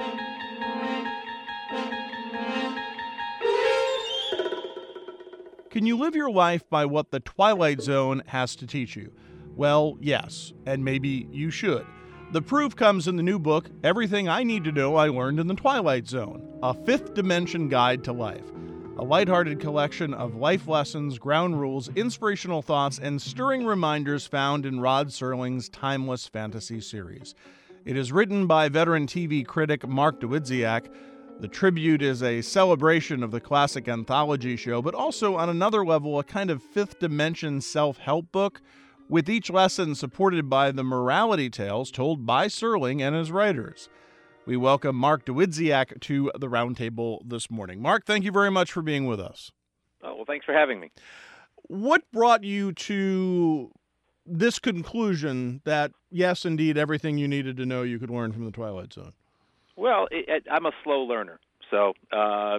Can you live your life by what The Twilight Zone has to teach you? Well, yes, and maybe you should. The proof comes in the new book, Everything I Need to Know I Learned in the Twilight Zone, a fifth dimension guide to life. A lighthearted collection of life lessons, ground rules, inspirational thoughts, and stirring reminders found in Rod Serling's timeless fantasy series. It is written by veteran TV critic Mark Dawidziak. The tribute is a celebration of the classic anthology show, but also on another level, a kind of fifth dimension self-help book, with each lesson supported by the morality tales told by Serling and his writers. We welcome Mark Dawidziak to the roundtable this morning. Mark, thank you very much for being with us. Oh, well, thanks for having me. What brought you to this conclusion that, yes, indeed, everything you needed to know you could learn from the Twilight Zone? Well, I'm a slow learner. So, the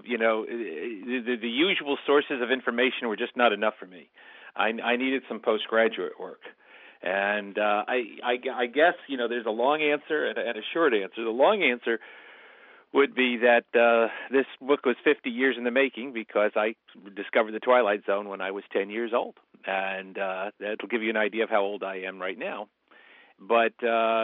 usual sources of information were just not enough for me. I needed some postgraduate work. And I guess, there's a long answer and a short answer. The long answer would be that this book was 50 years in the making because I discovered the Twilight Zone when I was 10 years old. And that'll give you an idea of how old I am right now. But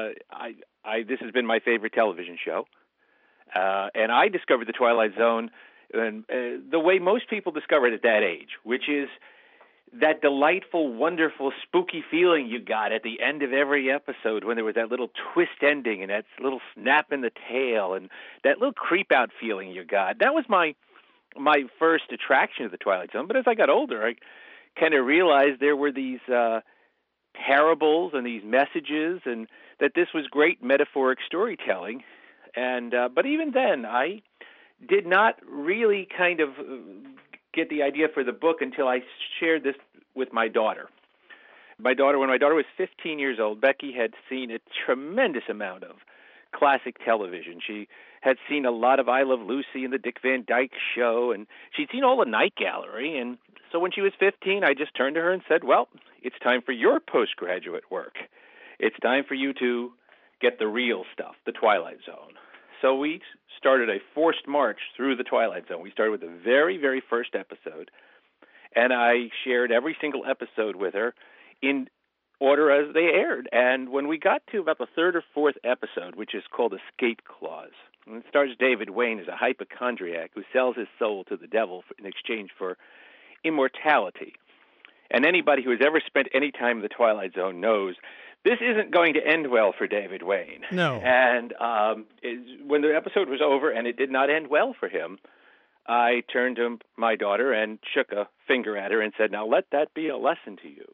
this has been my favorite television show. And I discovered the Twilight Zone the way most people discover it at that age, which is that delightful, wonderful, spooky feeling you got at the end of every episode when there was that little twist ending and that little snap in the tail and that little creep-out feeling you got. That was my first attraction to the Twilight Zone. But as I got older, I kind of realized there were these parables and these messages and that this was great metaphoric storytelling. And but even then, I did not really kind of get the idea for the book until I shared this with my daughter. When my daughter was 15 years old, Becky had seen a tremendous amount of classic television. She had seen a lot of I Love Lucy and the Dick Van Dyke Show, and she'd seen all the Night Gallery. And so when she was 15, I just turned to her and said, well, it's time for your postgraduate work. It's time for you to get the real stuff, the Twilight Zone. So we started a forced march through the Twilight Zone. We started with the very, very first episode, and I shared every single episode with her in order as they aired. And when we got to about the third or fourth episode, which is called Escape Clause, and it stars David Wayne as a hypochondriac who sells his soul to the devil in exchange for immortality. And anybody who has ever spent any time in the Twilight Zone knows this isn't going to end well for David Wayne. No. And when the episode was over and it did not end well for him, I turned to my daughter and shook a finger at her and said, now let that be a lesson to you.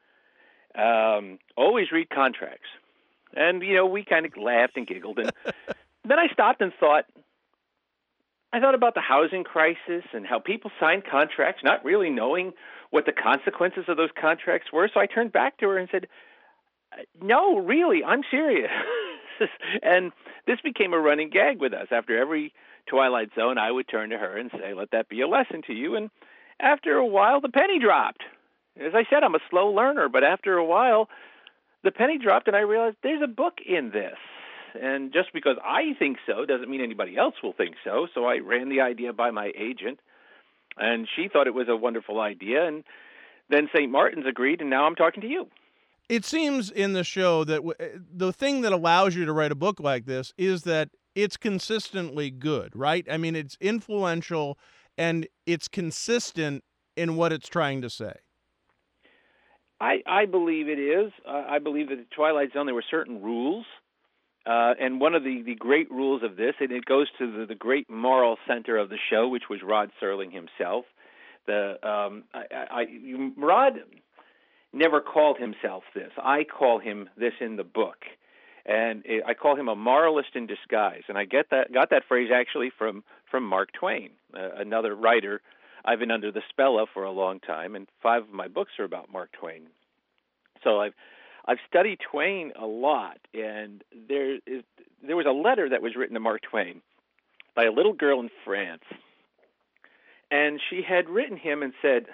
Always read contracts. And, we kind of laughed and giggled. And then I stopped and thought about the housing crisis and how people signed contracts not really knowing what the consequences of those contracts were. So I turned back to her and said, no, really, I'm serious. And this became a running gag with us. After every Twilight Zone, I would turn to her and say, let that be a lesson to you. And after a while, the penny dropped. As I said, I'm a slow learner, but after a while, the penny dropped and I realized there's a book in this. And just because I think so doesn't mean anybody else will think so. So I ran the idea by my agent, and she thought it was a wonderful idea. And then St. Martin's agreed, and now I'm talking to you. It seems in the show that the thing that allows you to write a book like this is that it's consistently good, right? I mean, it's influential and it's consistent in what it's trying to say. I believe it is. I believe that the Twilight Zone, there were certain rules. And one of the great rules of this, and it goes to the great moral center of the show, which was Rod Serling himself. Rod never called himself this. I call him this in the book. And I call him a moralist in disguise. And I got that phrase actually from Mark Twain, another writer I've been under the spell of for a long time, and 5 of my books are about Mark Twain. So I've studied Twain a lot, and there was a letter that was written to Mark Twain by a little girl in France. And she had written him and said,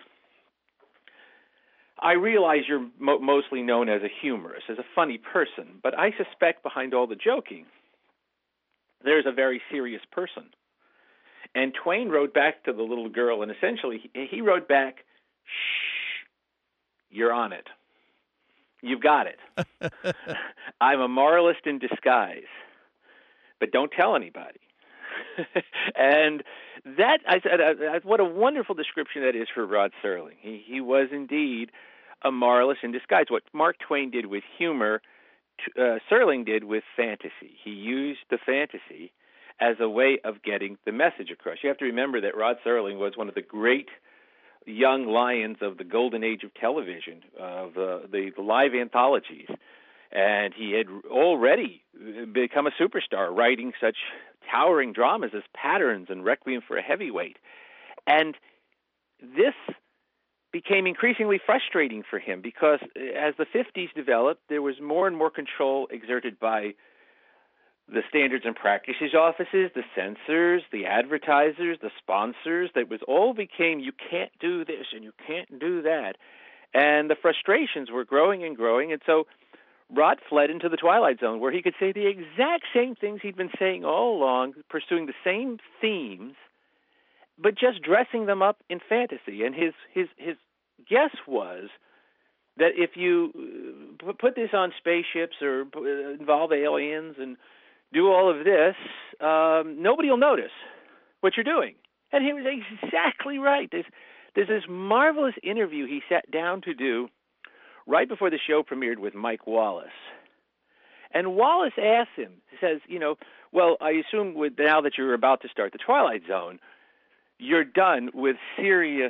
I realize you're mostly known as a humorist, as a funny person, but I suspect behind all the joking there's a very serious person. And Twain wrote back to the little girl, and essentially he wrote back, shh, you're on it. You've got it. I'm a moralist in disguise, but don't tell anybody. And that, I said, what a wonderful description that is for Rod Serling. He was indeed a moralist in disguise. What Mark Twain did with humor, Serling did with fantasy. He used the fantasy as a way of getting the message across. You have to remember that Rod Serling was one of the great young lions of the golden age of television, of the live anthologies. And he had already become a superstar, writing such towering dramas as Patterns and Requiem for a Heavyweight. And this became increasingly frustrating for him because as the 50s developed, there was more and more control exerted by the standards and practices offices, the censors, the advertisers, the sponsors. That was all became, you can't do this and you can't do that. And the frustrations were growing and growing. And so Rod fled into the Twilight Zone, where he could say the exact same things he'd been saying all along, pursuing the same themes, but just dressing them up in fantasy. And his guess was that if you put this on spaceships or involve aliens and do all of this, nobody will notice what you're doing. And he was exactly right. There's this marvelous interview he sat down to do right before the show premiered with Mike Wallace. And Wallace asked him, he says, well, I assume now that you're about to start the Twilight Zone, you're done with serious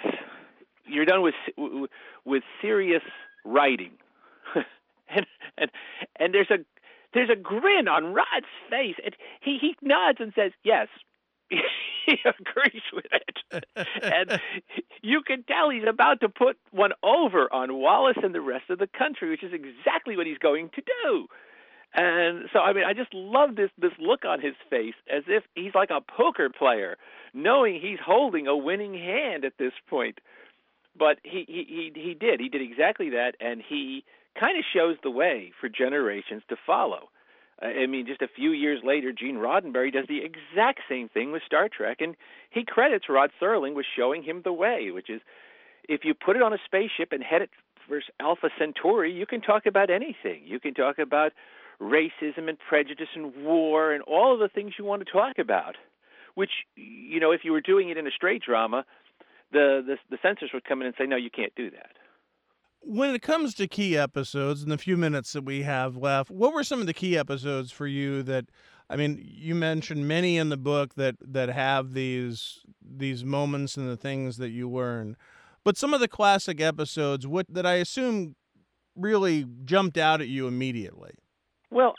writing. and there's a grin on Rod's face, and he nods and says, yes. He agrees with it. And you can tell he's about to put one over on Wallace and the rest of the country, which is exactly what he's going to do. And so, I just love this look on his face, as if he's like a poker player, knowing he's holding a winning hand at this point. But he did exactly that, and he kind of shows the way for generations to follow. Just a few years later, Gene Roddenberry does the exact same thing with Star Trek, and he credits Rod Serling with showing him the way, which is if you put it on a spaceship and head it for Alpha Centauri, you can talk about anything. You can talk about racism and prejudice and war and all of the things you want to talk about, which, if you were doing it in a straight drama, the censors would come in and say, no, you can't do that. When it comes to key episodes, in the few minutes that we have left, what were some of the key episodes for you that, you mentioned many in the book that have these moments and the things that you learn, but some of the classic episodes, that I assume really jumped out at you immediately? Well,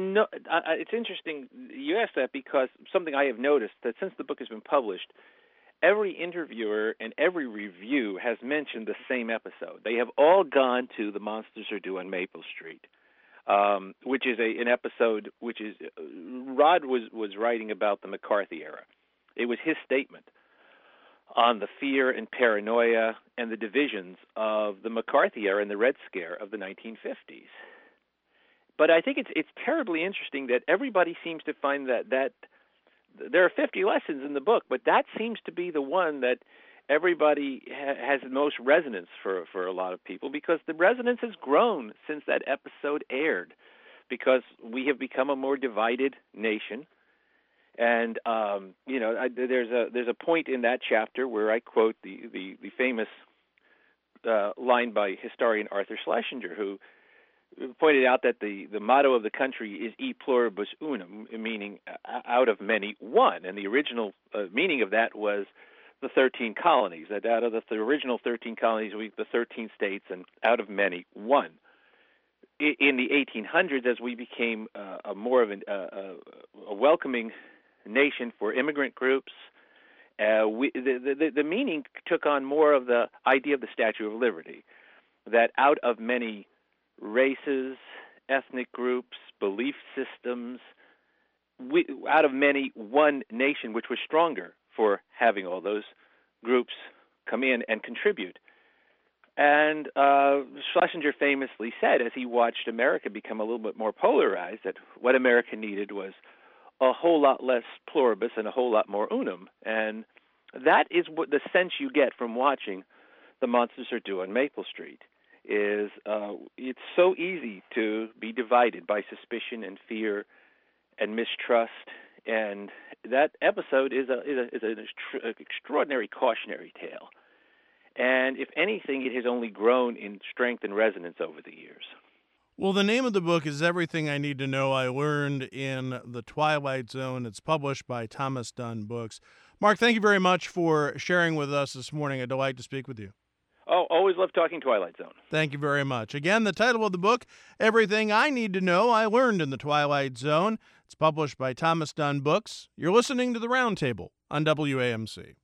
it's interesting you asked that, because something I have noticed that since the book has been published, every interviewer and every review has mentioned the same episode. They have all gone to The Monsters Are Due on Maple Street, which is an episode which is Rod was writing about the McCarthy era. It was his statement on the fear and paranoia and the divisions of the McCarthy era and the Red Scare of the 1950s. But I think it's terribly interesting that everybody seems to find that there are 50 lessons in the book, but that seems to be the one that everybody has the most resonance for a lot of people, because the resonance has grown since that episode aired, because we have become a more divided nation. And there's a point in that chapter where I quote the famous line by historian Arthur Schlesinger, who pointed out that the motto of the country is e pluribus unum, meaning out of many, one. And the original meaning of that was the 13 colonies, that out of the original 13 colonies, the 13 states, and out of many, one. In the 1800s, as we became more of a welcoming nation for immigrant groups, the meaning took on more of the idea of the Statue of Liberty, that out of many races, ethnic groups, belief systems, out of many, one nation, which was stronger for having all those groups come in and contribute. And Schlesinger famously said, as he watched America become a little bit more polarized, that what America needed was a whole lot less pluribus and a whole lot more unum. And that is what the sense you get from watching The Monsters Are Due on Maple Street. Is it's so easy to be divided by suspicion and fear and mistrust, and that episode is an extraordinary cautionary tale. And if anything, it has only grown in strength and resonance over the years. Well, the name of the book is Everything I Need to Know I Learned in the Twilight Zone. It's published by Thomas Dunne Books. Mark, thank you very much for sharing with us this morning. A delight to speak with you. Oh, always love talking Twilight Zone. Thank you very much. Again, the title of the book, Everything I Need to Know I Learned in the Twilight Zone. It's published by Thomas Dunne Books. You're listening to The Roundtable on WAMC.